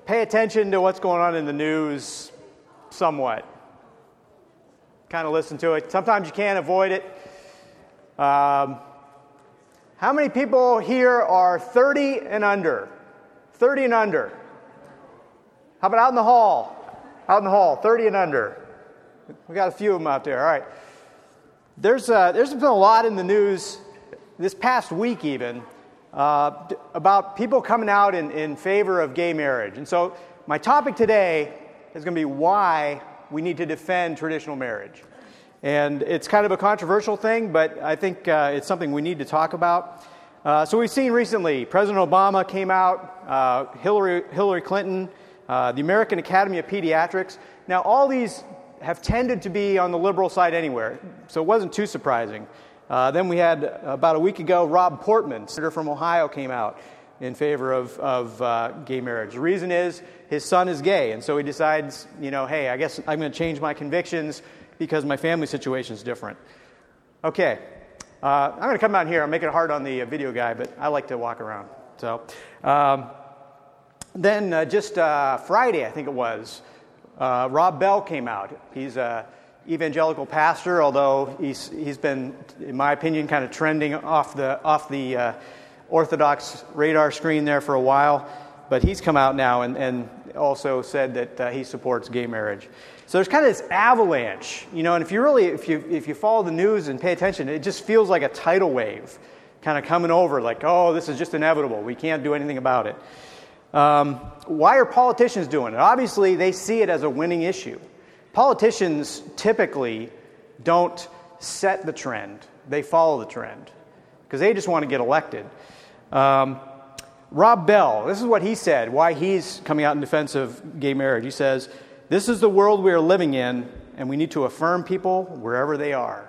pay attention to what's going on in the news somewhat. Kind of listen to it. Sometimes you can't avoid it. How many people here are 30 and under? 30 and under. How about out in the hall? Out in the hall, 30 and under. We got a few of them out there. All right. There's been a lot in the news this past week even about people coming out in favor of gay marriage. And so my topic today is going to be why we need to defend traditional marriage. And it's kind of a controversial thing, but I think it's something we need to talk about. So we've seen recently, President Obama came out, Hillary Clinton, the American Academy of Pediatrics. Now, all these have tended to be on the liberal side anywhere, so it wasn't too surprising. Then we had, about a week ago, Rob Portman, senator from Ohio, came out in favor of gay marriage. The reason is his son is gay, and so he decides, hey, I guess I'm going to change my convictions because my family situation is different. Okay, I'm going to come out here. I'm making it hard on the video guy, but I like to walk around. So then just Friday, I think it was, Rob Bell came out. He's an evangelical pastor, although he's been, in my opinion, kind of trending off the Orthodox radar screen there for a while. But he's come out now and also said that he supports gay marriage. So there's kind of this avalanche, and if you follow the news and pay attention, it just feels like a tidal wave kind of coming over, like, oh, this is just inevitable. We can't do anything about it. Why are politicians doing it? Obviously, they see it as a winning issue. Politicians typically don't set the trend. They follow the trend because they just want to get elected. Rob Bell, this is what he said, why he's coming out in defense of gay marriage. He says, "This is the world we are living in, and we need to affirm people wherever they are."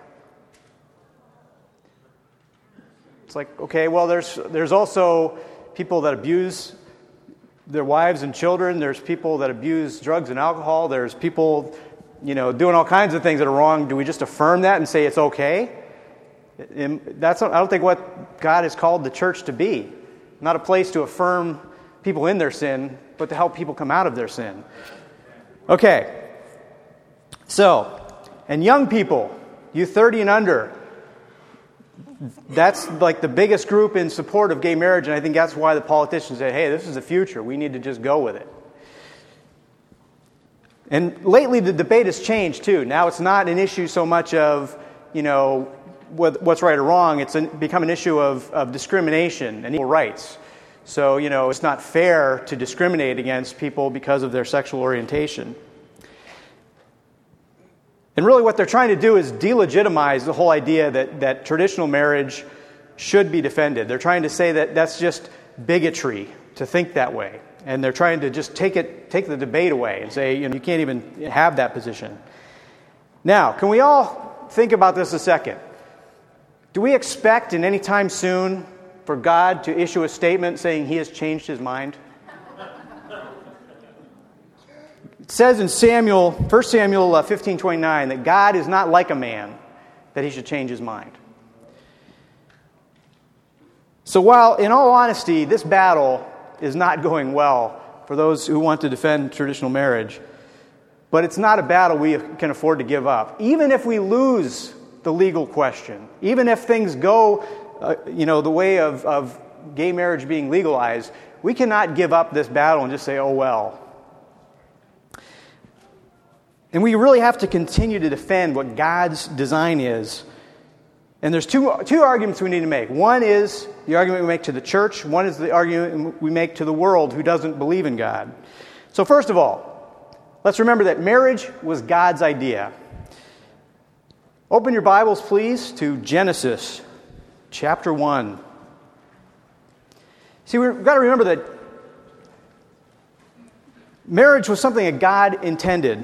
It's like, okay, well, there's also people that abuse their wives and children. There's people that abuse drugs and alcohol. There's people, doing all kinds of things that are wrong. Do we just affirm that and say it's okay? I don't think what God has called the church to be. Not a place to affirm people in their sin, but to help people come out of their sin. Okay. So, and young people, you 30 and under, that's like the biggest group in support of gay marriage, and I think that's why the politicians say, hey, this is the future. We need to just go with it. And lately the debate has changed too. Now it's not an issue so much of, what's right or wrong. It's become an issue of discrimination and equal rights. So, it's not fair to discriminate against people because of their sexual orientation. And really what they're trying to do is delegitimize the whole idea that traditional marriage should be defended. They're trying to say that that's just bigotry to think that way. And they're trying to just take the debate away and say, you can't even have that position. Now, can we all think about this a second? Do we expect in any time soon for God to issue a statement saying he has changed his mind? It says in 1 Samuel 15:29 that God is not like a man that he should change his mind. So while, in all honesty, this battle is not going well for those who want to defend traditional marriage, but it's not a battle we can afford to give up. Even if we lose the legal question, even if things go, the way of gay marriage being legalized, we cannot give up this battle and just say, oh, well. And we really have to continue to defend what God's design is. And there's two arguments we need to make. One is the argument we make to the church. One is the argument we make to the world who doesn't believe in God. So first of all, let's remember that marriage was God's idea. Open your Bibles, please, to Genesis chapter 1. See, we've got to remember that marriage was something that God intended.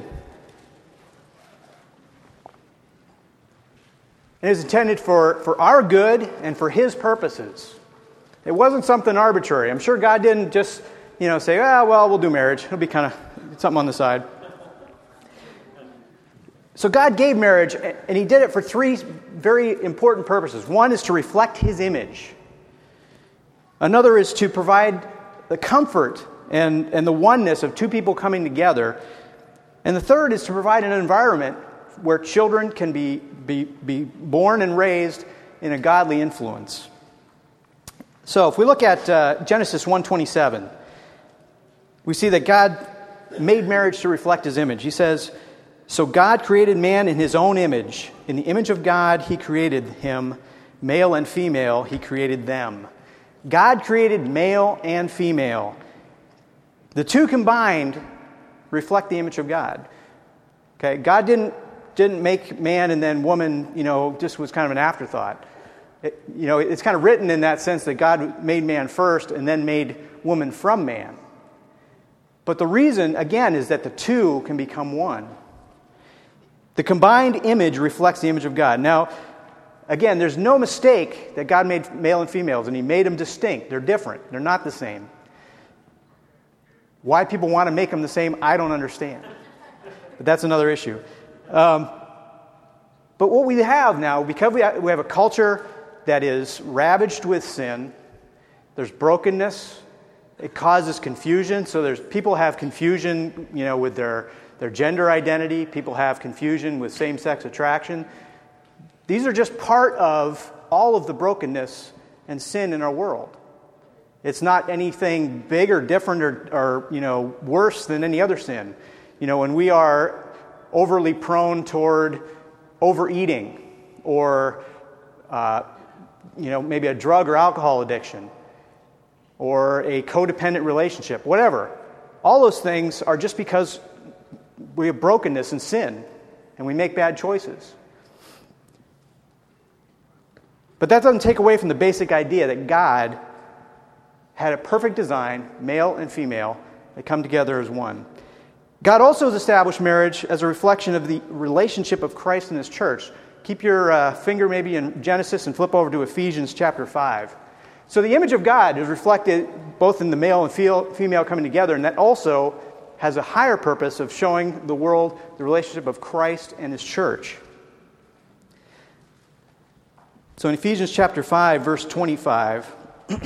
And it was intended for our good and for his purposes. It wasn't something arbitrary. I'm sure God didn't just, say, we'll do marriage. It'll be kind of something on the side. So God gave marriage, and he did it for three very important purposes. One is to reflect his image. Another is to provide the comfort and the oneness of two people coming together. And the third is to provide an environment where children can be born and raised in a godly influence. So if we look at Genesis 1:27, we see that God made marriage to reflect His image. He says, "So God created man in His own image. In the image of God He created him. Male and female He created them." God created male and female. The two combined reflect the image of God. Okay, God didn't make man and then woman, just was kind of an afterthought. It's kind of written in that sense that God made man first and then made woman from man. But the reason, again, is that the two can become one. The combined image reflects the image of God. Now, again, there's no mistake that God made male and females, and He made them distinct. They're different. They're not the same. Why people want to make them the same, I don't understand. But that's another issue. But what we have now, because we have a culture that is ravaged with sin, there's brokenness, it causes confusion. So people have confusion, with their gender identity. People have confusion with same-sex attraction. These are just part of all of the brokenness and sin in our world. It's not anything big or different or worse than any other sin. When we are overly prone toward overeating or maybe a drug or alcohol addiction or a codependent relationship, whatever. All those things are just because we have brokenness and sin and we make bad choices. But that doesn't take away from the basic idea that God had a perfect design, male and female, that come together as one. God also has established marriage as a reflection of the relationship of Christ and His church. Keep your finger maybe in Genesis and flip over to Ephesians chapter 5. So the image of God is reflected both in the male and female coming together, and that also has a higher purpose of showing the world the relationship of Christ and His church. So in Ephesians chapter 5, verse 25,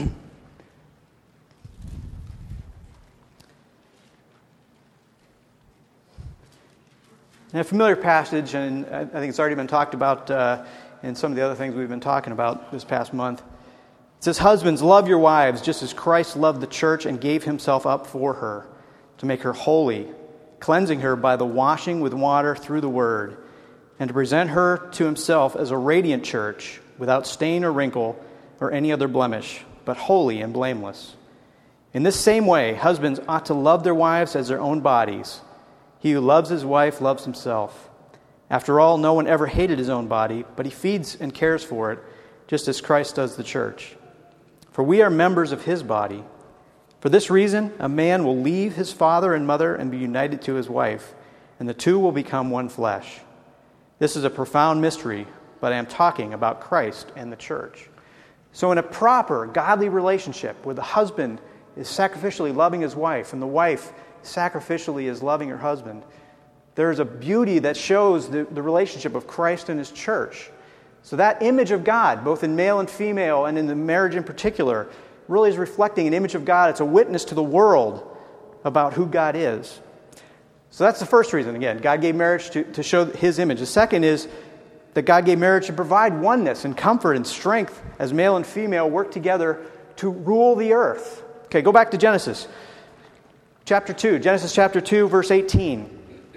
and a familiar passage, and I think it's already been talked about in some of the other things we've been talking about this past month. It says, "Husbands, love your wives, just as Christ loved the church and gave Himself up for her, to make her holy, cleansing her by the washing with water through the Word, and to present her to Himself as a radiant church, without stain or wrinkle or any other blemish, but holy and blameless. In this same way, husbands ought to love their wives as their own bodies. He who loves his wife loves himself. After all, no one ever hated his own body, but he feeds and cares for it, just as Christ does the church. For we are members of His body. For this reason, a man will leave his father and mother and be united to his wife, and the two will become one flesh. This is a profound mystery, but I am talking about Christ and the church." So in a proper, godly relationship where the husband is sacrificially loving his wife and the wife sacrificially is loving her husband, there's a beauty that shows the relationship of Christ and His church. So that image of God, both in male and female and in the marriage in particular, really is reflecting an image of God. It's a witness to the world about who God is. So that's the first reason. Again, God gave marriage to show His image. The second is that God gave marriage to provide oneness and comfort and strength as male and female work together to rule the earth. Okay, go back to Genesis chapter 2. Genesis chapter 2, verse 18.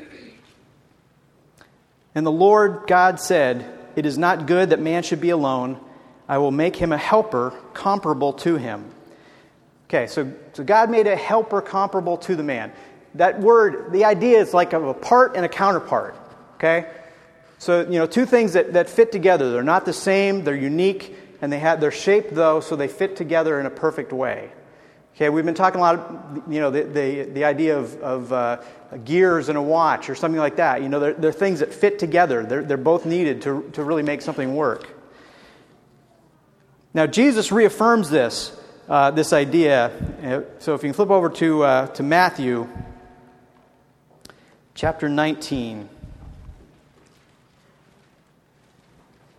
"And the Lord God said, 'It is not good that man should be alone. I will make him a helper comparable to him.'" Okay, so God made a helper comparable to the man. That word, the idea is like of a part and a counterpart. Okay? So, two things that fit together. They're not the same, they're unique, and they're shaped, though, so they fit together in a perfect way. Okay, we've been talking a lot, the idea of gears in a watch or something like that. They're things that fit together. They're both needed to really make something work. Now, Jesus reaffirms this idea. So if you can flip over to Matthew chapter 19.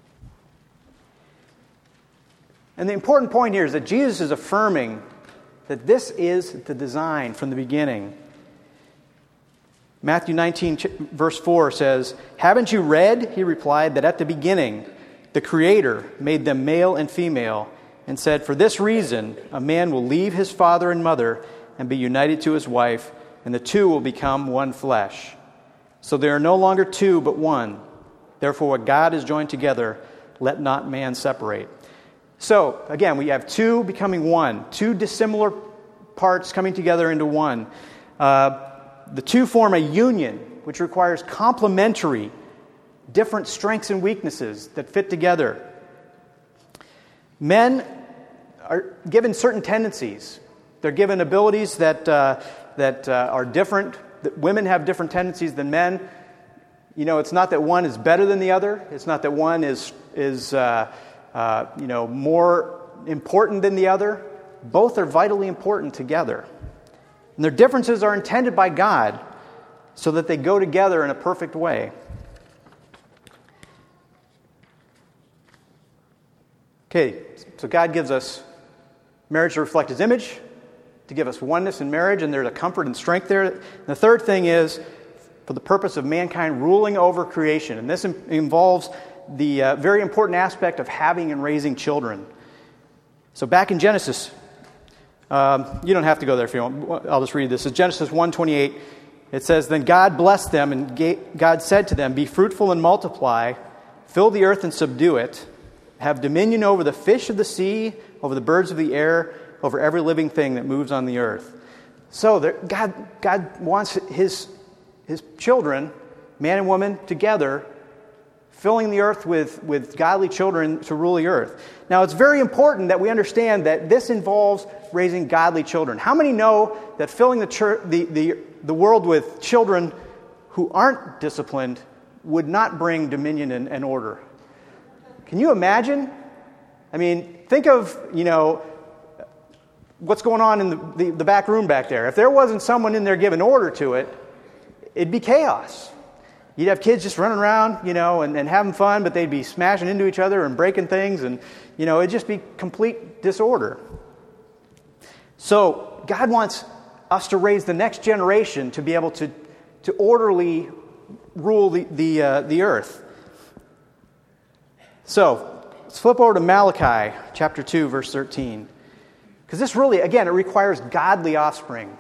And the important point here is that Jesus is affirming that this is the design from the beginning. Matthew 19, verse 4 says, "Haven't you read," he replied, "that at the beginning the Creator made them male and female, and said, 'For this reason a man will leave his father and mother and be united to his wife, and the two will become one flesh.' So they are no longer two, but one. Therefore what God has joined together, let not man separate." So, again, we have two becoming one, two dissimilar parts coming together into one. The two form a union, which requires complementary, different strengths and weaknesses that fit together. Men are given certain tendencies. They're given abilities that are different. Women have different tendencies than men. You know, it's not that one is better than the other. It's not that one is more important than the other. Both are vitally important together. And their differences are intended by God so that they go together in a perfect way. Okay, so God gives us marriage to reflect His image, to give us oneness in marriage, and there's a comfort and strength there. And the third thing is for the purpose of mankind ruling over creation. And this involves the very important aspect of having and raising children. So back in Genesis, you don't have to go there if you want. I'll just read this. It's Genesis 1:28. It says, "Then God blessed them, and God said to them, 'Be fruitful and multiply, fill the earth and subdue it, have dominion over the fish of the sea, over the birds of the air, over every living thing that moves on the earth.'" So God wants His children, man and woman, together, filling the earth with godly children to rule the earth. Now, it's very important that we understand that this involves raising godly children. How many know that filling the world with children who aren't disciplined would not bring dominion and order? Can you imagine? I mean, think of, what's going on in the back room back there. If there wasn't someone in there giving order to it, it'd be chaos. You'd have kids just running around, and having fun, but they'd be smashing into each other and breaking things, and, it'd just be complete disorder. So God wants us to raise the next generation to be able to orderly rule the earth. So let's flip over to Malachi chapter 2, verse 13. Because this really, again, it requires godly offspring.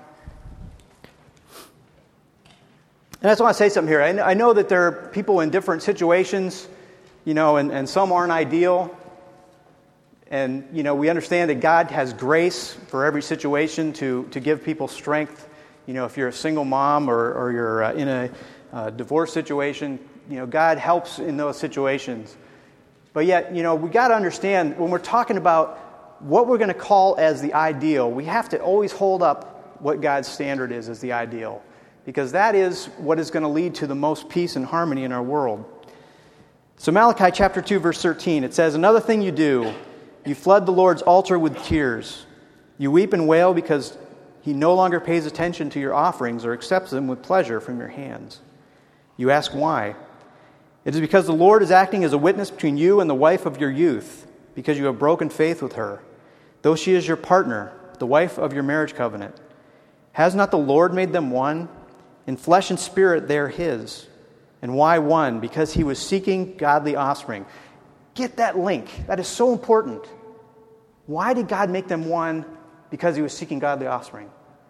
And I just want to say something here. I know that there are people in different situations, and some aren't ideal. And, we understand that God has grace for every situation to give people strength. If you're a single mom or you're in a divorce situation, God helps in those situations. But yet, we got to understand, when we're talking about what we're going to call as the ideal, we have to always hold up what God's standard is as the ideal. Because that is what is going to lead to the most peace and harmony in our world. So Malachi chapter 2, verse 13, it says, "Another thing you do, you flood the Lord's altar with tears. You weep and wail because He no longer pays attention to your offerings or accepts them with pleasure from your hands. You ask why. It is because the Lord is acting as a witness between you and the wife of your youth, because you have broken faith with her, though she is your partner, the wife of your marriage covenant. Has not the Lord made them one? In flesh and spirit they are His. And why one? Because He was seeking godly offspring." Get that link. That is so important. Why did God make them one? Because He was seeking godly offspring.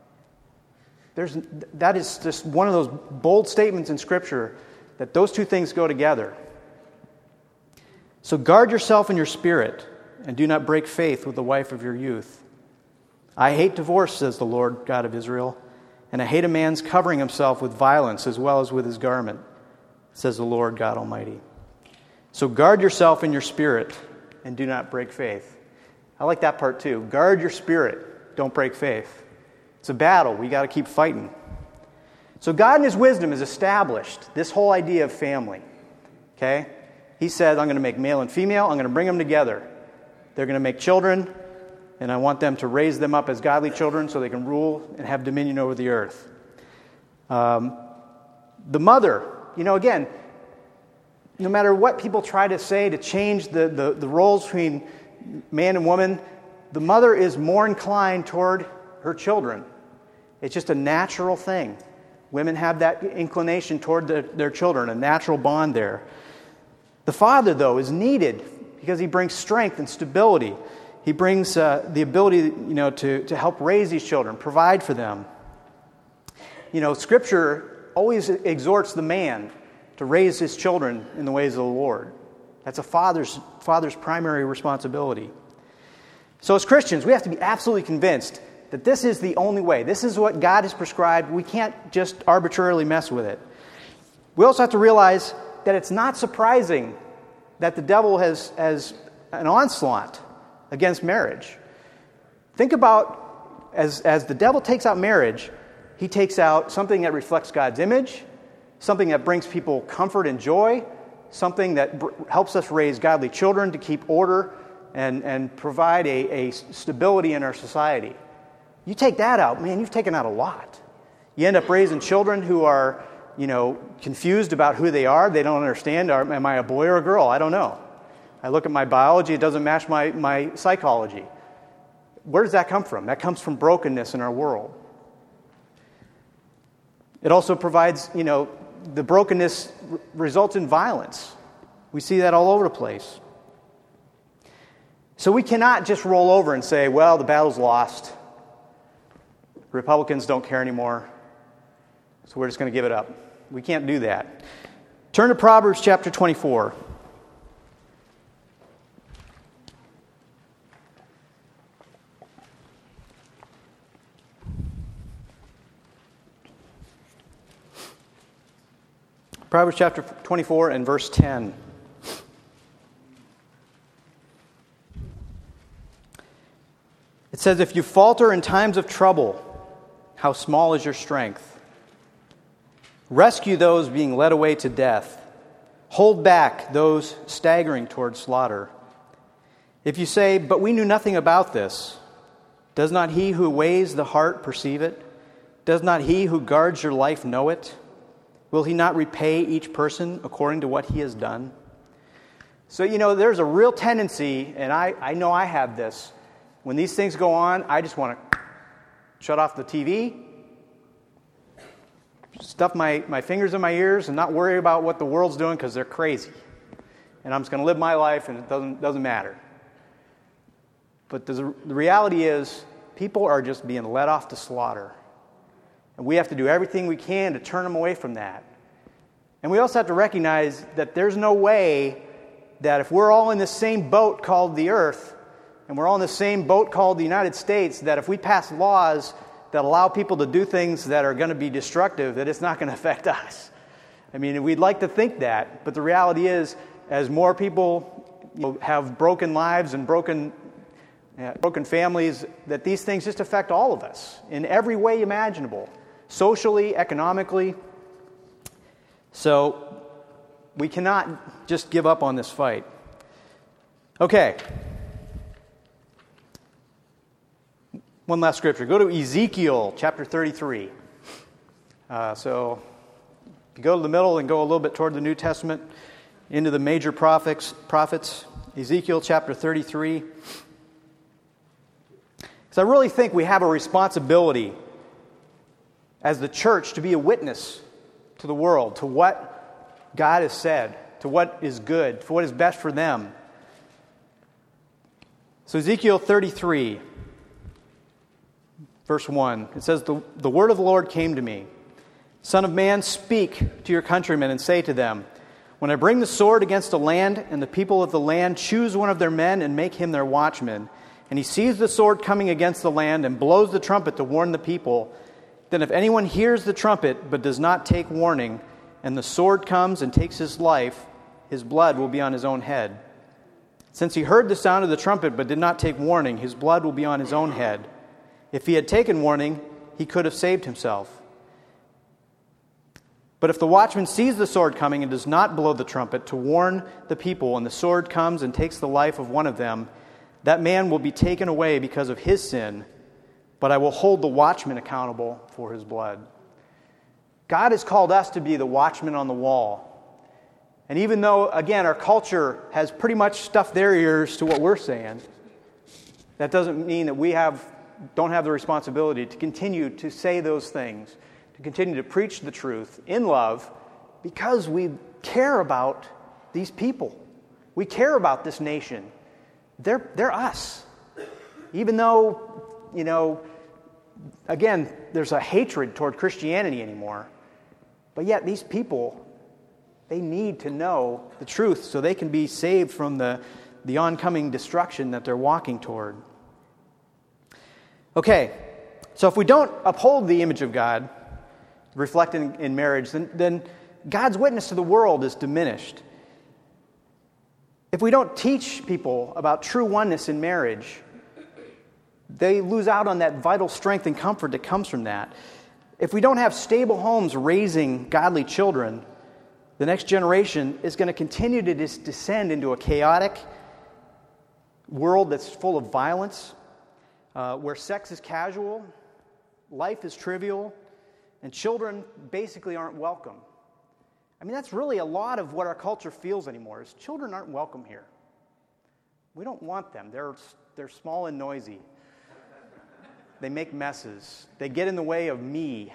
That is just one of those bold statements in Scripture that those two things go together. So guard yourself in your spirit, and do not break faith with the wife of your youth. I hate divorce, says the Lord God of Israel, and I hate a man's covering himself with violence as well as with his garment, says the Lord God Almighty. So guard yourself in your spirit, and do not break faith. I like that part too. Guard your spirit, don't break faith. It's a battle. We got to keep fighting. So God in His wisdom has established this whole idea of family. Okay? He said, I'm going to make male and female. I'm going to bring them together. They're going to make children, and I want them to raise them up as godly children so they can rule and have dominion over the earth. The mother, again, no matter what people try to say to change the roles between man and woman, the mother is more inclined toward her children. It's just a natural thing. Women have that inclination toward their children, a natural bond there. The father, though, is needed because he brings strength and stability. He brings the ability, to help raise these children, provide for them. Scripture always exhorts the man to raise his children in the ways of the Lord. That's a father's primary responsibility. So as Christians, we have to be absolutely convinced that this is the only way. This is what God has prescribed. We can't just arbitrarily mess with it. We also have to realize that it's not surprising that the devil has an onslaught against marriage. Think about, as the devil takes out marriage, he takes out something that reflects God's image, something that brings people comfort and joy, something that helps us raise godly children to keep order and provide a stability in our society. You take that out, man, you've taken out a lot. You end up raising children who are, confused about who they are. They don't understand, am I a boy or a girl? I don't know. I look at my biology, it doesn't match my psychology. Where does that come from? That comes from brokenness in our world. It also provides, the brokenness results in violence. We see that all over the place. So we cannot just roll over and say, well, the battle's lost. Republicans don't care anymore, so we're just going to give it up. We can't do that. Turn to Proverbs chapter 24. Proverbs chapter 24 and verse 10. It says, if you falter in times of trouble, how small is your strength? Rescue those being led away to death. Hold back those staggering toward slaughter. If you say, but we knew nothing about this, does not he who weighs the heart perceive it? Does not he who guards your life know it? Will he not repay each person according to what he has done? So, there's a real tendency, and I know I have this. When these things go on, I just want to shut off the TV, stuff my fingers in my ears, and not worry about what the world's doing because they're crazy. And I'm just going to live my life, and it doesn't matter. But the reality is, people are just being led off to slaughter. And we have to do everything we can to turn them away from that. And we also have to recognize that there's no way that if we're all in the same boat called the earth, and we're all in the same boat called the United States, that if we pass laws that allow people to do things that are going to be destructive, that it's not going to affect us. I mean, we'd like to think that, but the reality is, as more people have broken lives and broken families, that these things just affect all of us in every way imaginable. Socially, economically. So we cannot just give up on this fight. Okay. One last scripture. Go to Ezekiel chapter 33. So if you go to the middle and go a little bit toward the New Testament, into the major prophets, Ezekiel chapter 33. Because I really think we have a responsibility as the church to be a witness to the world, to what God has said, to what is good, for what is best for them. So Ezekiel 33, verse 1, it says, The word of the Lord came to me. Son of man, speak to your countrymen and say to them, when I bring the sword against a land, and the people of the land choose one of their men and make him their watchman, and he sees the sword coming against the land and blows the trumpet to warn the people, then if anyone hears the trumpet but does not take warning, and the sword comes and takes his life, his blood will be on his own head. Since he heard the sound of the trumpet but did not take warning, his blood will be on his own head. If he had taken warning, he could have saved himself. But if the watchman sees the sword coming and does not blow the trumpet to warn the people, and the sword comes and takes the life of one of them, that man will be taken away because of his sin, but I will hold the watchman accountable for his blood. God has called us to be the watchman on the wall. And even though, again, our culture has pretty much stuffed their ears to what we're saying, that doesn't mean that we have don't have the responsibility to continue to say those things, to continue to preach the truth in love, because we care about these people. We care about this nation. They're us. Even though, again, there's a hatred toward Christianity anymore, but yet these people, they need to know the truth so they can be saved from the oncoming destruction that they're walking toward. Okay, so if we don't uphold the image of God reflected in marriage, then God's witness to the world is diminished. If we don't teach people about true oneness in marriage, they lose out on that vital strength and comfort that comes from that. If we don't have stable homes raising godly children, the next generation is going to continue to descend into a chaotic world that's full of violence, where sex is casual, life is trivial, and children basically aren't welcome. I mean, that's really a lot of what our culture feels anymore, is children aren't welcome here. We don't want them. They're small and noisy. They make messes. They get in the way of me.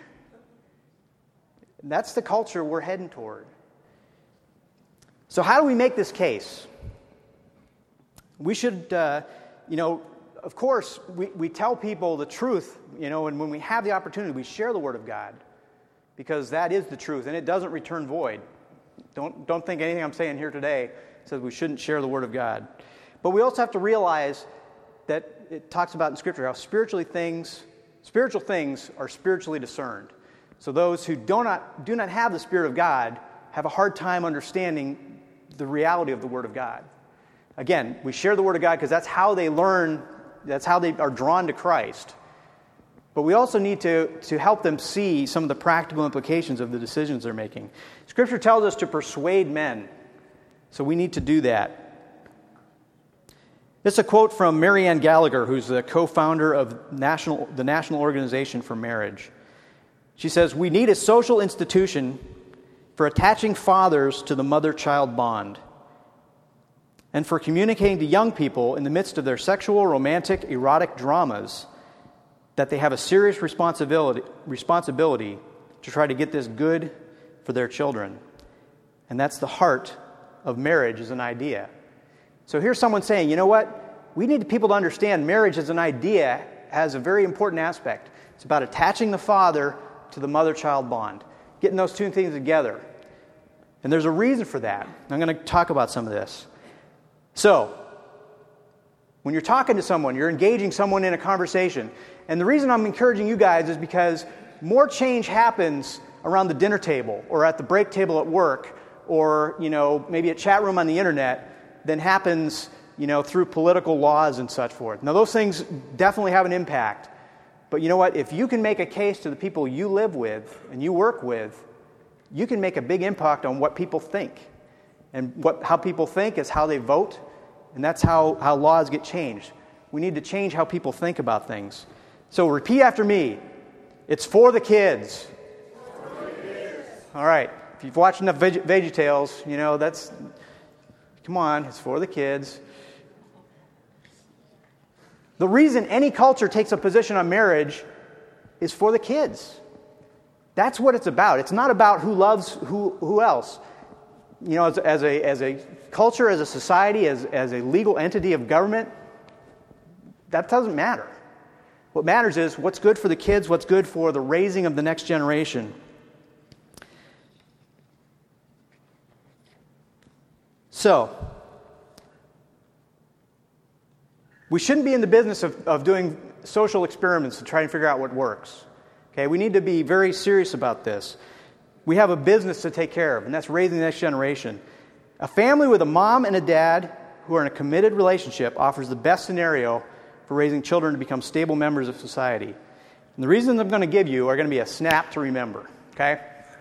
And that's the culture we're heading toward. So how do we make this case? We should, of course, we tell people the truth, and when we have the opportunity, we share the Word of God, because that is the truth, and it doesn't return void. Don't think anything I'm saying here today says we shouldn't share the Word of God. But we also have to realize that it talks about in Scripture how spiritual things are spiritually discerned. So those who do not have the Spirit of God have a hard time understanding the reality of the Word of God. Again, we share the Word of God because that's how they learn, that's how they are drawn to Christ. But we also need to help them see some of the practical implications of the decisions they're making. Scripture tells us to persuade men, so we need to do that. This is a quote from Mary Ann Gallagher, who's the co-founder of the National Organization for Marriage. She says, "We need a social institution for attaching fathers to the mother-child bond, and for communicating to young people in the midst of their sexual, romantic, erotic dramas that they have a serious responsibility to try to get this good for their children." And that's the heart of marriage as an idea. So here's someone saying, you know what? We need people to understand marriage as an idea has a very important aspect. It's about attaching the father to the mother-child bond, getting those two things together. And there's a reason for that. I'm going to talk about some of this. So, when you're talking to someone, you're engaging someone in a conversation. And the reason I'm encouraging you guys is because more change happens around the dinner table or at the break table at work or, maybe a chat room on the internet than happens, through political laws and such forth. Now, those things definitely have an impact. But you know what? If you can make a case to the people you live with and you work with, you can make a big impact on what people think. And how people think is how they vote, and that's how laws get changed. We need to change how people think about things. So repeat after me. It's for the kids. For the kids. All right. If you've watched enough VeggieTales, that's... Come on, it's for the kids. The reason any culture takes a position on marriage is for the kids. That's what it's about. It's not about who loves who else. As a culture, as a society, as a legal entity of government, that doesn't matter. What matters is what's good for the kids, what's good for the raising of the next generation. So, we shouldn't be in the business of doing social experiments to try and figure out what works. Okay, we need to be very serious about this. We have a business to take care of, and that's raising the next generation. A family with a mom and a dad who are in a committed relationship offers the best scenario for raising children to become stable members of society. And the reasons I'm going to give you are going to be a snap to remember. Okay?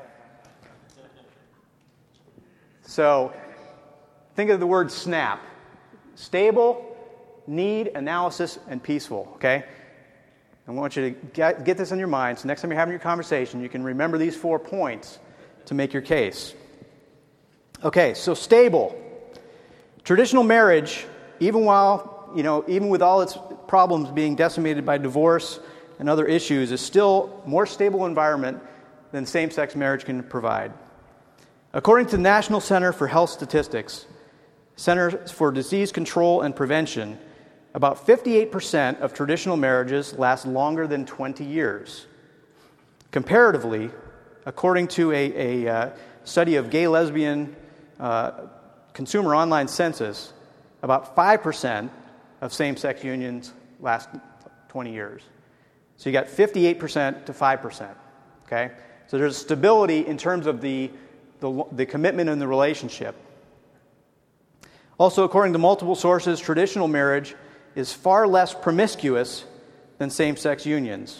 So, think of the word SNAP. Stable, need, analysis, and peaceful. Okay? I want you to get this in your mind, so next time you're having your conversation, you can remember these 4 points to make your case. Okay, so stable. Traditional marriage, even with all its problems being decimated by divorce and other issues, is still a more stable environment than same-sex marriage can provide. According to the National Center for Health Statistics, Centers for Disease Control and Prevention, about 58% of traditional marriages last longer than 20 years. Comparatively, according to a study of gay, lesbian, consumer online census, about 5% of same-sex unions last 20 years. So you got 58% to 5%, okay? So there's stability in terms of the commitment in the relationship. Also, according to multiple sources, traditional marriage is far less promiscuous than same-sex unions.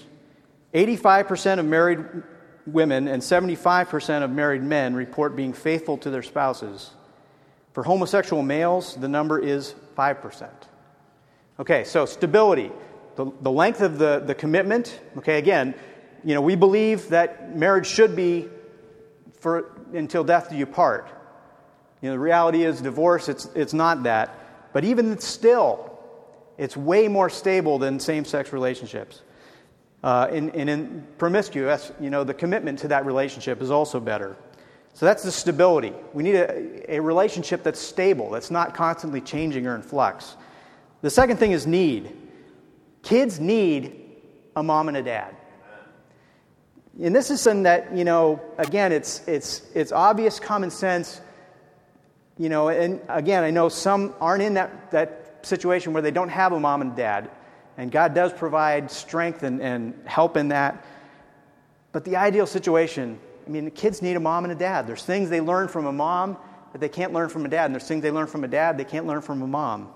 85% of married women and 75% of married men report being faithful to their spouses. For homosexual males, the number is 5%. Okay, so stability. The length of the commitment, okay, again, we believe that marriage should be for until death do you part. The reality is divorce, it's not that. But even still, it's way more stable than same-sex relationships. In promiscuous, the commitment to that relationship is also better. So that's the stability. We need a relationship that's stable, that's not constantly changing or in flux. The second thing is need. Kids need a mom and a dad. And this is something that, again, it's obvious common sense, and again, I know some aren't in that situation where they don't have a mom and dad, and God does provide strength and help in that. But the ideal situation, the kids need a mom and a dad. There's things they learn from a mom that they can't learn from a dad, and there's things they learn from a dad they can't learn from a mom.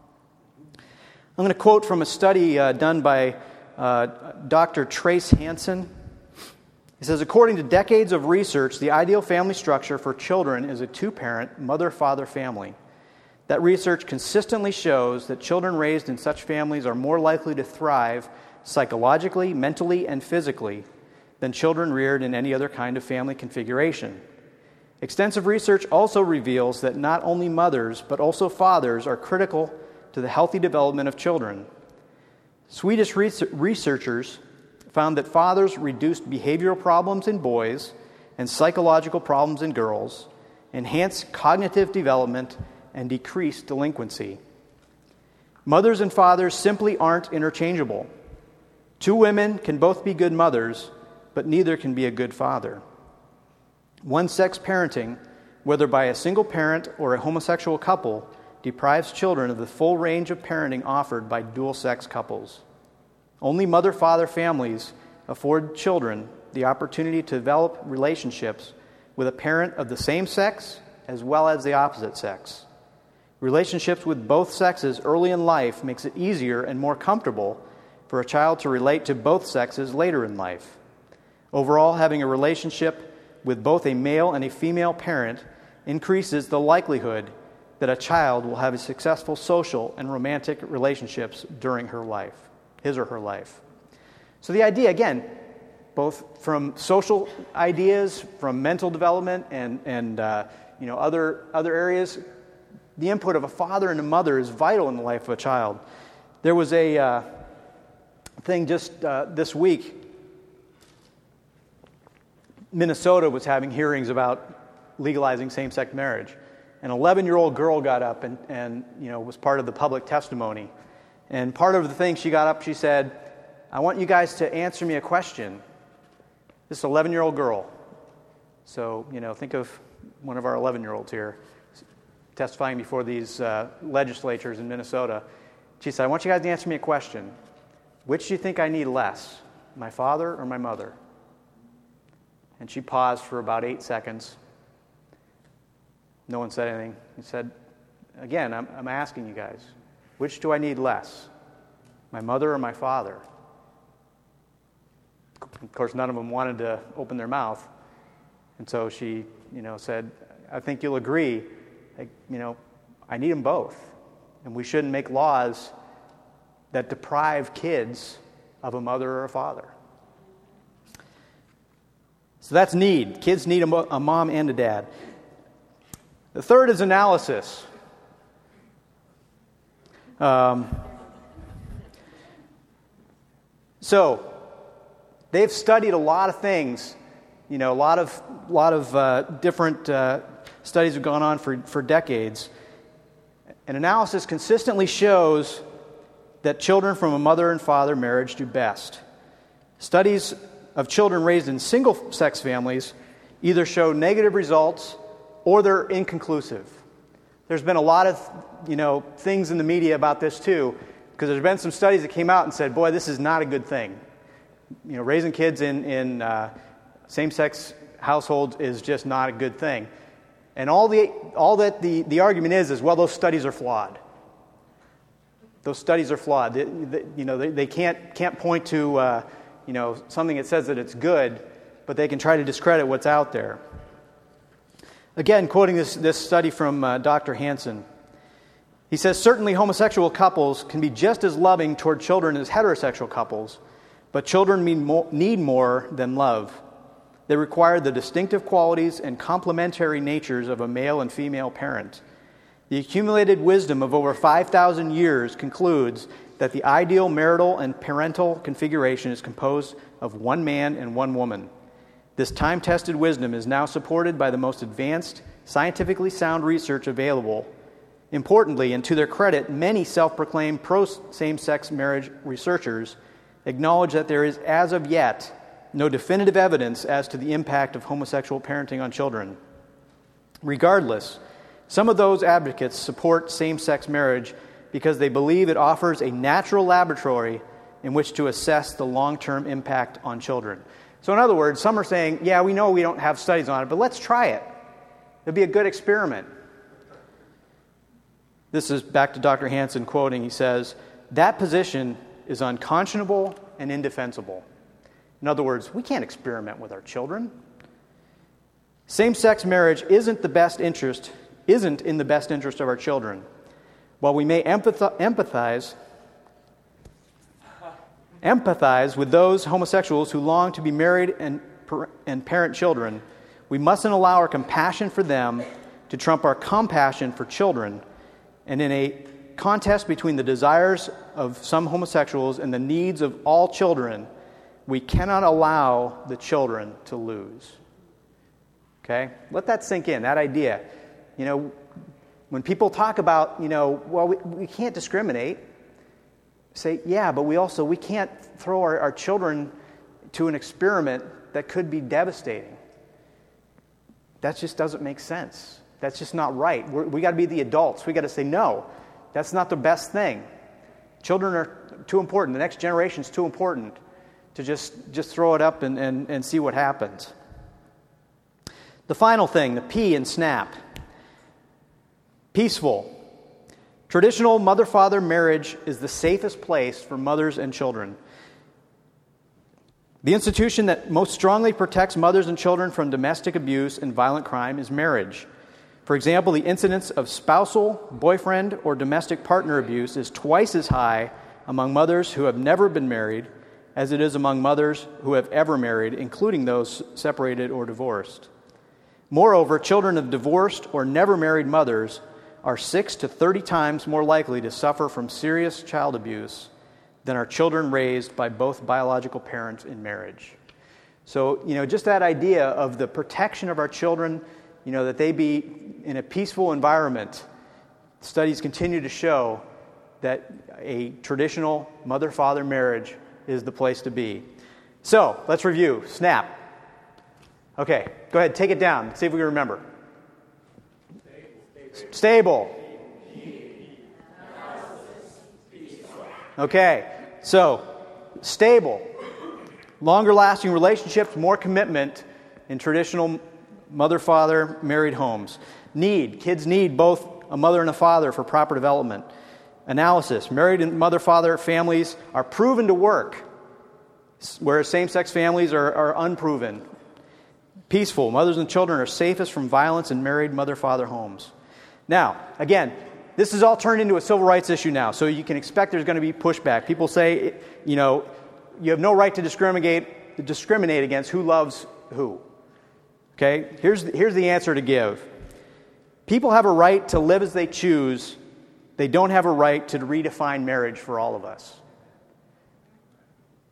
I'm going to quote from a study done by Dr. Trace Hansen. He says, according to decades of research, the ideal family structure for children is a two-parent, mother-father family. That research consistently shows that children raised in such families are more likely to thrive psychologically, mentally, and physically than children reared in any other kind of family configuration. Extensive research also reveals that not only mothers, but also fathers are critical to the healthy development of children. Swedish researchers found that fathers reduced behavioral problems in boys and psychological problems in girls, enhanced cognitive development, and decreased delinquency. Mothers and fathers simply aren't interchangeable. Two women can both be good mothers, but neither can be a good father. One-sex parenting, whether by a single parent or a homosexual couple, deprives children of the full range of parenting offered by dual-sex couples. Only mother-father families afford children the opportunity to develop relationships with a parent of the same sex as well as the opposite sex. Relationships with both sexes early in life makes it easier and more comfortable for a child to relate to both sexes later in life. Overall, having a relationship with both a male and a female parent increases the likelihood that a child will have a successful social and romantic relationships during her life, his or her life. So the idea, again, both from social ideas, from mental development, and other areas, the input of a father and a mother is vital in the life of a child. There was a thing just this week. Minnesota was having hearings about legalizing same-sex marriage. An 11-year-old girl got up and was part of the public testimony. And part of the thing she got up, she said, I want you guys to answer me a question. This 11-year-old girl. So, think of one of our 11-year-olds here testifying before these legislatures in Minnesota. She said, I want you guys to answer me a question. Which do you think I need less, my father or my mother? And she paused for about 8 seconds. No one said anything. He said, again, I'm asking you guys, which do I need less, my mother or my father? Of course, none of them wanted to open their mouth. And so she, said, I think you'll agree, I need them both. And we shouldn't make laws that deprive kids of a mother or a father. So that's need. Kids need a mom and a dad. The third is analysis. So, they've studied a lot of things. A lot of different studies have gone on for decades. And analysis consistently shows that children from a mother and father marriage do best. Studies of children raised in single-sex families either show negative results or they're inconclusive. There's been a lot of, things in the media about this too, because there's been some studies that came out and said, boy, this is not a good thing. Raising kids in same-sex households is just not a good thing. And all that the argument is, well, those studies are flawed. Those studies are flawed. They can't point to something that says that it's good, but they can try to discredit what's out there. Again, quoting this study from Dr. Hansen, he says, certainly homosexual couples can be just as loving toward children as heterosexual couples, but children need more than love. They require the distinctive qualities and complementary natures of a male and female parent. The accumulated wisdom of over 5,000 years concludes that the ideal marital and parental configuration is composed of one man and one woman. This time-tested wisdom is now supported by the most advanced, scientifically sound research available. Importantly, and to their credit, many self-proclaimed pro-same-sex marriage researchers acknowledge that there is, as of yet, no definitive evidence as to the impact of homosexual parenting on children. Regardless, some of those advocates support same-sex marriage because they believe it offers a natural laboratory in which to assess the long-term impact on children. So in other words, some are saying, yeah, we know we don't have studies on it, but let's try it. It'd be a good experiment. This is back to Dr. Hansen quoting. He says, that position is unconscionable and indefensible. In other words, we can't experiment with our children. Same-sex marriage isn't in the best interest of our children. While we may empathize with those homosexuals who long to be married and parent children, we mustn't allow our compassion for them to trump our compassion for children. And in a contest between the desires of some homosexuals and the needs of all children, we cannot allow the children to lose. Okay? Let that sink in, that idea. When people talk about, we can't discriminate, say, yeah, but we can't throw our children to an experiment that could be devastating. That just doesn't make sense. That's just not right. We got to be the adults. We got to say, no, that's not the best thing. Children are too important. The next generation is too important to just throw it up and see what happens. The final thing, the P in SNAP. Peaceful. Traditional mother-father marriage is the safest place for mothers and children. The institution that most strongly protects mothers and children from domestic abuse and violent crime is marriage. For example, the incidence of spousal, boyfriend, or domestic partner abuse is twice as high among mothers who have never been married as it is among mothers who have ever married, including those separated or divorced. Moreover, children of divorced or never married mothers are 6 to 30 times more likely to suffer from serious child abuse than are children raised by both biological parents in marriage. So, just that idea of the protection of our children, that they be in a peaceful environment. Studies continue to show that a traditional mother-father marriage is the place to be. So, let's review. SNAP. Okay, go ahead, take it down. See if we can remember. Stable. Okay, so stable. Longer lasting relationships, more commitment in traditional mother-father married homes. Need. Kids need both a mother and a father for proper development. Analysis. Married and mother-father families are proven to work, whereas same-sex families are unproven. Peaceful. Mothers and children are safest from violence in married mother-father homes. Now, again, this is all turned into a civil rights issue now, so you can expect there's going to be pushback. People say, you have no right to discriminate against who loves who. Okay? Here's the answer to give. People have a right to live as they choose. They don't have a right to redefine marriage for all of us.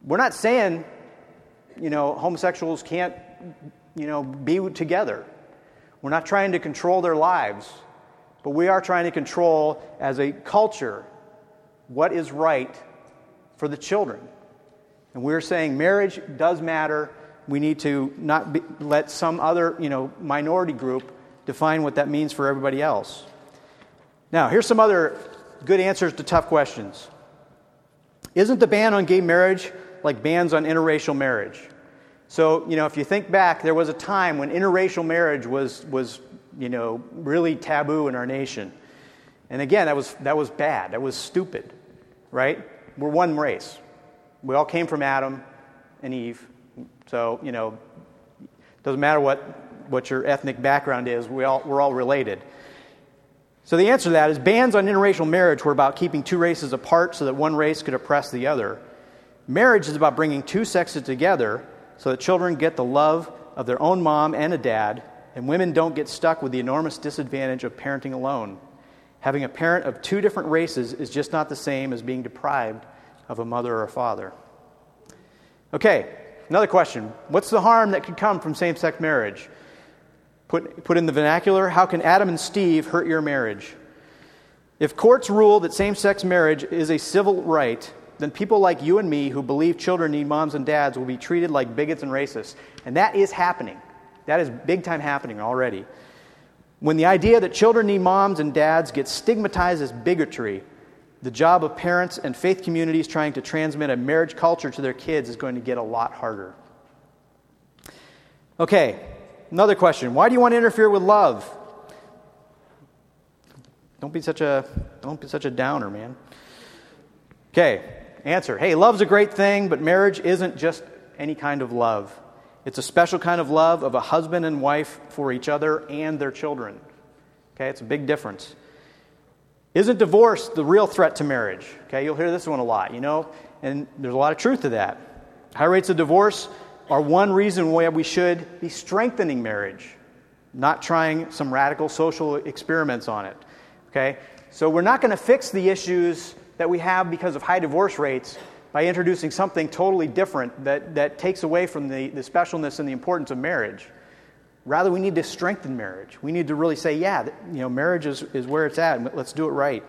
We're not saying, homosexuals can't, be together. We're not trying to control their lives, but we are trying to control, as a culture, what is right for the children. And we're saying marriage does matter. We need to not let some other, minority group define what that means for everybody else. Now, here's some other good answers to tough questions. Isn't the ban on gay marriage like bans on interracial marriage? So, if you think back, there was a time when interracial marriage was really taboo in our nation. And again, that was bad. That was stupid, right? We're one race. We all came from Adam and Eve. So, doesn't matter what your ethnic background is, we're all related. So the answer to that is bans on interracial marriage were about keeping two races apart so that one race could oppress the other. Marriage is about bringing two sexes together so that children get the love of their own mom and a dad, and women don't get stuck with the enormous disadvantage of parenting alone. Having a parent of two different races is just not the same as being deprived of a mother or a father. Okay, another question. What's the harm that could come from same-sex marriage? Put in the vernacular, how can Adam and Steve hurt your marriage? If courts rule that same-sex marriage is a civil right, then people like you and me who believe children need moms and dads will be treated like bigots and racists. And that is happening. That is big time happening already. When the idea that children need moms and dads gets stigmatized as bigotry, the job of parents and faith communities trying to transmit a marriage culture to their kids is going to get a lot harder. Okay, another question. Why do you want to interfere with love? Don't be such a downer, man. Okay, answer. Hey, love's a great thing, but marriage isn't just any kind of love. It's a special kind of love of a husband and wife for each other and their children. Okay, it's a big difference. Isn't divorce the real threat to marriage? Okay, you'll hear this one a lot, and there's a lot of truth to that. High rates of divorce are one reason why we should be strengthening marriage, not trying some radical social experiments on it. Okay, so we're not going to fix the issues that we have because of high divorce rates by introducing something totally different that takes away from the specialness and the importance of marriage. Rather, we need to strengthen marriage. We need to really say, marriage is where it's at, and let's do it right.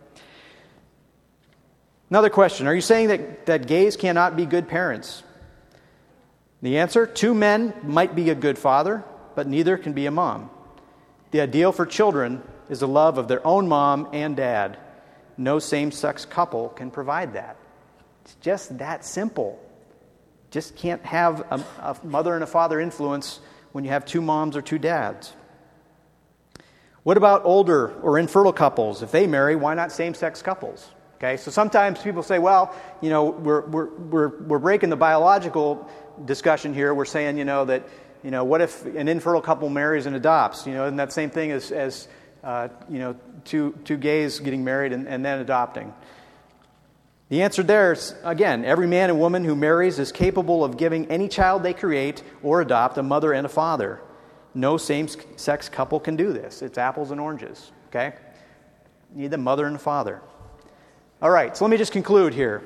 Another question, are you saying that gays cannot be good parents? The answer, 2 men might be a good father, but neither can be a mom. The ideal for children is the love of their own mom and dad. No same-sex couple can provide that. It's just that simple. Just can't have a mother and a father influence when you have 2 moms or 2 dads. What about older or infertile couples? If they marry, why not same-sex couples? Okay, so sometimes people say, well, we're breaking the biological discussion here. We're saying, that, what if an infertile couple marries and adopts? Isn't that same thing as two gays getting married and then adopting? The answer there is, again, every man and woman who marries is capable of giving any child they create or adopt a mother and a father. No same-sex couple can do this. It's apples and oranges, okay? You need the mother and the father. All right, so let me just conclude here.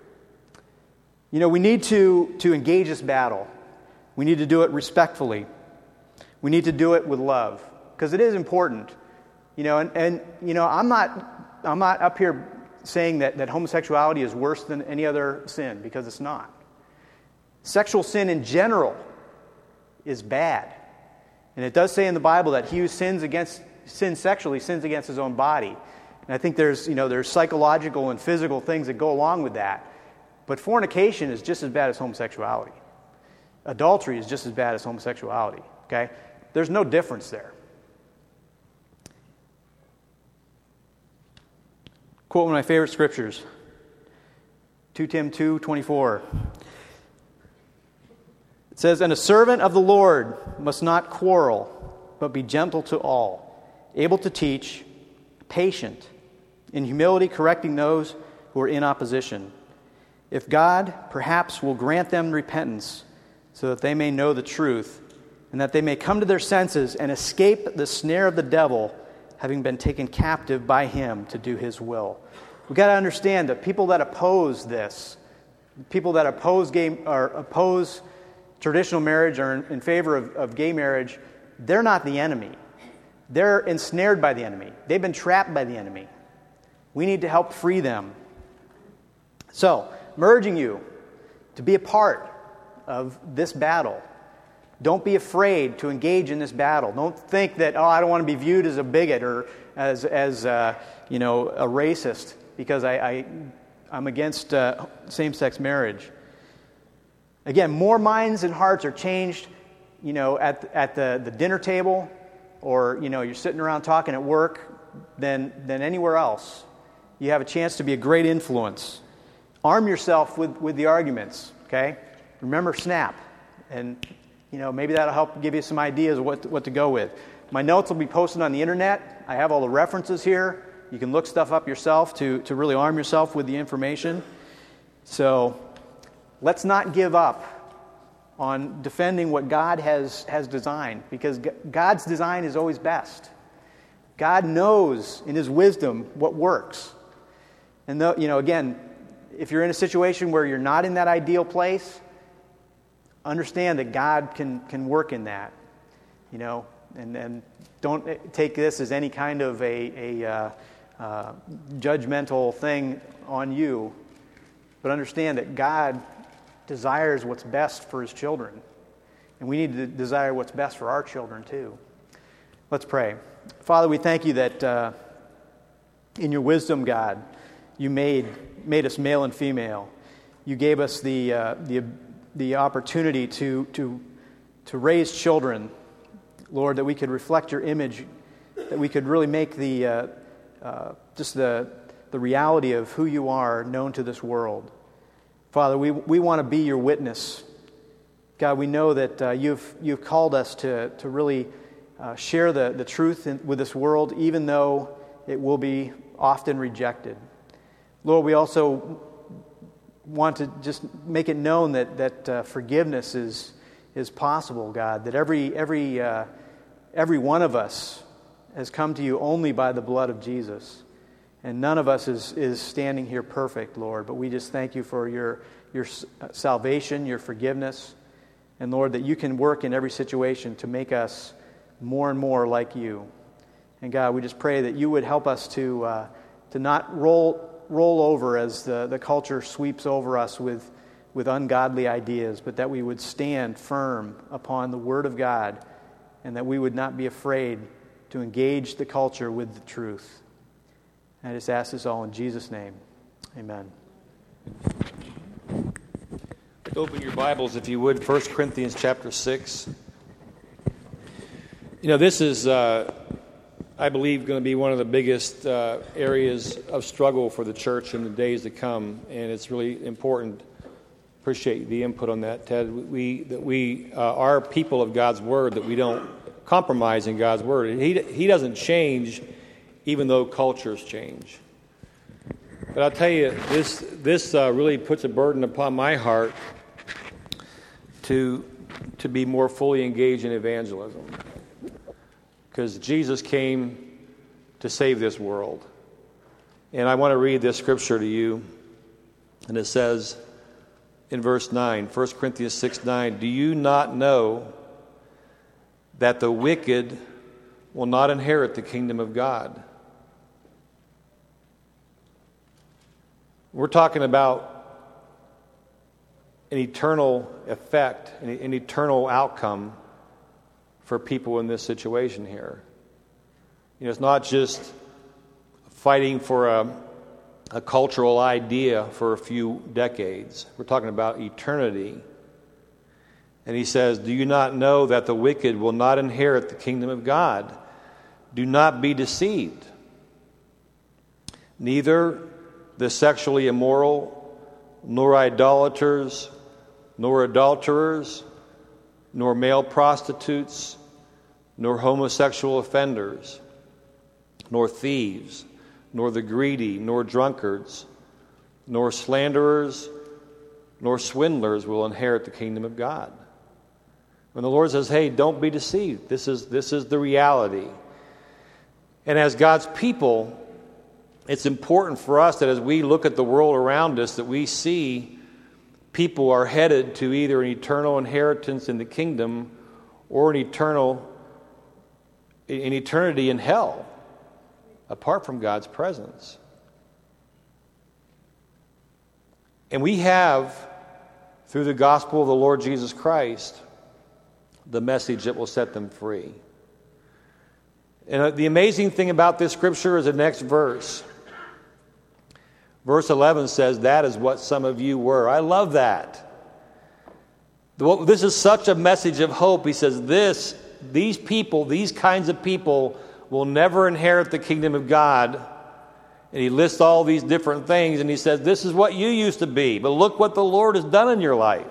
We need to engage this battle. We need to do it respectfully. We need to do it with love, because it is important. I'm not up here saying that homosexuality is worse than any other sin, because it's not. Sexual sin in general is bad. And it does say in the Bible that he who sins sexually sins against his own body. And I think there's psychological and physical things that go along with that. But fornication is just as bad as homosexuality. Adultery is just as bad as homosexuality. Okay? There's no difference there. Quote one of my favorite scriptures, 2 Tim 2:24. It says, "And a servant of the Lord must not quarrel, but be gentle to all, able to teach, patient, in humility correcting those who are in opposition. If God perhaps will grant them repentance, so that they may know the truth, and that they may come to their senses and escape the snare of the devil, having been taken captive by him to do his will." We've got to understand that people that oppose this People that oppose traditional marriage or in favor of gay marriage, they're not the enemy. They're ensnared by the enemy. They've been trapped by the enemy. We need to help free them. So, I'm urging you to be a part of this battle. Don't be afraid to engage in this battle. Don't think that, I don't want to be viewed as a bigot or as a racist because I'm against same-sex marriage. Again, more minds and hearts are changed, at the dinner table, or you're sitting around talking at work than anywhere else. You have a chance to be a great influence. Arm yourself with the arguments. Okay, remember SNAP, and maybe that'll help give you some ideas of what to go with. My notes will be posted on the internet. I have all the references here. You can look stuff up yourself to really arm yourself with the information. So let's not give up on defending what God has designed, because God's design is always best. God knows in His wisdom what works. And again, if you're in a situation where you're not in that ideal place, understand that God can work in that. And don't take this as any kind of a judgmental thing on you, but understand that God desires what's best for His children. And we need to desire what's best for our children too. Let's pray. Father, we thank you that in your wisdom, God, you made us male and female. You gave us the opportunity to raise children, Lord, that we could reflect your image, that we could really make the reality of who you are known to this world. Father, we want to be your witness. God, we know that you've called us to really share the truth with this world, even though it will be often rejected. Lord, we also want to just make it known that forgiveness is possible, God, that every one of us has come to you only by the blood of Jesus. And none of us is standing here perfect, Lord, but we just thank you for your salvation, your forgiveness, and Lord, that you can work in every situation to make us more and more like you. And God, we just pray that you would help us to not roll over as the culture sweeps over us with ungodly ideas, but that we would stand firm upon the Word of God, and that we would not be afraid to engage the culture with the truth. I just ask this all in Jesus' name. Amen. Open your Bibles, if you would, 1 Corinthians chapter 6. This is, I believe, going to be one of the biggest areas of struggle for the church in the days to come, and it's really important. Appreciate the input on that, Ted. That we are people of God's Word, that we don't compromise in God's Word. He doesn't change, even though cultures change. But I'll tell you, this really puts a burden upon my heart to be more fully engaged in evangelism. Because Jesus came to save this world. And I want to read this scripture to you. And it says in verse 9, 1 Corinthians 6:9, "Do you not know that the wicked will not inherit the kingdom of God?" We're talking about an eternal effect, an eternal outcome for people in this situation here. It's not just fighting for a cultural idea for a few decades. We're talking about eternity. And he says, "Do you not know that the wicked will not inherit the kingdom of God? Do not be deceived. Neither the sexually immoral, nor idolaters, nor adulterers, nor male prostitutes, nor homosexual offenders, nor thieves, nor the greedy, nor drunkards, nor slanderers, nor swindlers will inherit the kingdom of God." When the Lord says, hey, don't be deceived, this is the reality. And as God's people, it's important for us that as we look at the world around us, that we see people are headed to either an eternal inheritance in the kingdom or an eternity in hell, apart from God's presence. And we have, through the gospel of the Lord Jesus Christ, the message that will set them free. And the amazing thing about this scripture is the next verse. Verse 11 says, that is what some of you were. I love that. This is such a message of hope. He says, these people, these kinds of people will never inherit the kingdom of God. And he lists all these different things, and he says, this is what you used to be, but look what the Lord has done in your life.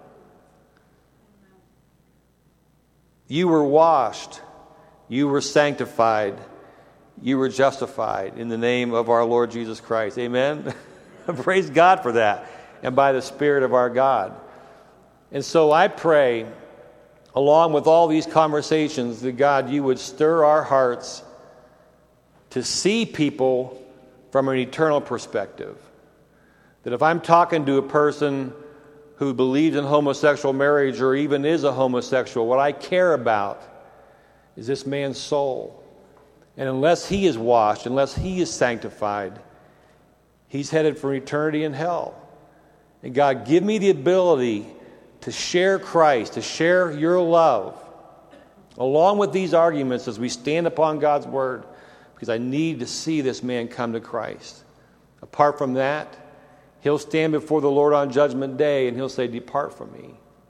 You were washed, you were sanctified, you were justified in the name of our Lord Jesus Christ. Amen? Praise God for that, and by the Spirit of our God. And so I pray, along with all these conversations, that God, you would stir our hearts to see people from an eternal perspective. That if I'm talking to a person who believes in homosexual marriage or even is a homosexual, what I care about is this man's soul. And unless he is washed, unless he is sanctified, he's headed for eternity in hell. And God, give me the ability to share Christ, to share your love, along with these arguments as we stand upon God's word, because I need to see this man come to Christ. Apart from that, he'll stand before the Lord on Judgment Day and he'll say, depart from me.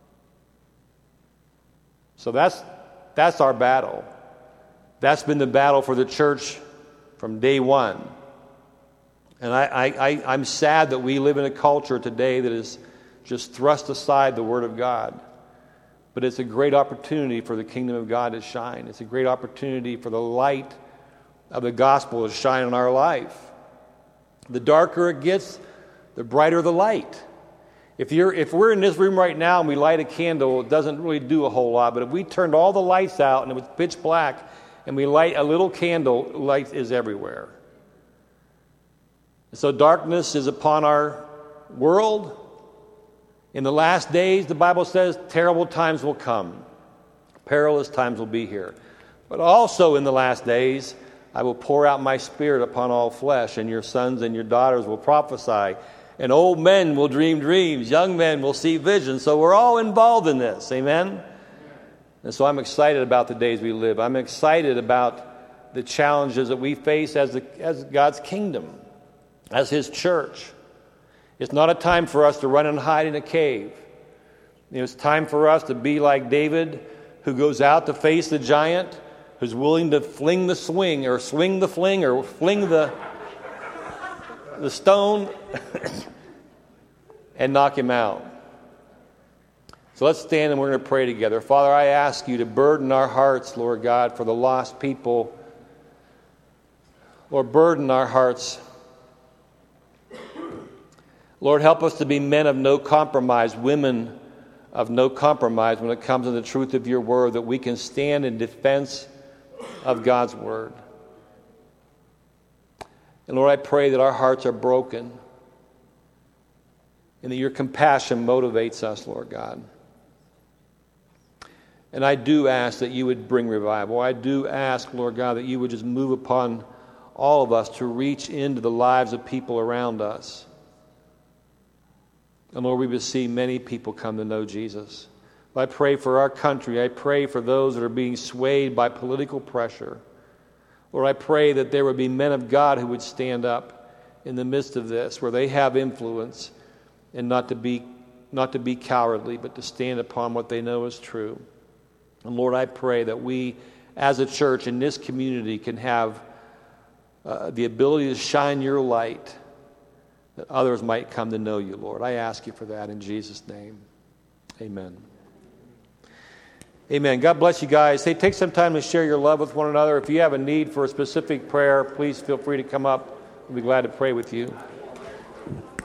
So that's our battle. That's been the battle for the church from day one. And I'm sad that we live in a culture today that has just thrust aside the Word of God. But it's a great opportunity for the kingdom of God to shine. It's a great opportunity for the light of the gospel to shine in our life. The darker it gets, the brighter the light. If we're in this room right now and we light a candle, it doesn't really do a whole lot. But if we turned all the lights out and it was pitch black and we light a little candle, light is everywhere. So darkness is upon our world. In the last days, the Bible says, terrible times will come. Perilous times will be here. But also in the last days, I will pour out my Spirit upon all flesh, and your sons and your daughters will prophesy, and old men will dream dreams, young men will see visions. So we're all involved in this, amen? And so I'm excited about the days we live. I'm excited about the challenges that we face as God's kingdom, as His church. It's not a time for us to run and hide in a cave. It's time for us to be like David, who goes out to face the giant, who's willing to fling the swing, or swing the fling, or fling the stone and knock him out. So let's stand and we're going to pray together. Father, I ask you to burden our hearts, Lord God, for the lost people. Lord, burden our hearts. Lord, help us to be men of no compromise, women of no compromise when it comes to the truth of your word, that we can stand in defense of God's word. And Lord, I pray that our hearts are broken and that your compassion motivates us, Lord God. And I do ask that you would bring revival. I do ask, Lord God, that you would just move upon all of us to reach into the lives of people around us. And Lord, we would see many people come to know Jesus. I pray for our country. I pray for those that are being swayed by political pressure. Lord, I pray that there would be men of God who would stand up in the midst of this, where they have influence, and not to be cowardly, but to stand upon what they know is true. And Lord, I pray that we, as a church in this community, can have the ability to shine your light, that others might come to know you, Lord. I ask you for that in Jesus' name. Amen. Amen. God bless you guys. Hey, take some time to share your love with one another. If you have a need for a specific prayer, please feel free to come up. We'll be glad to pray with you.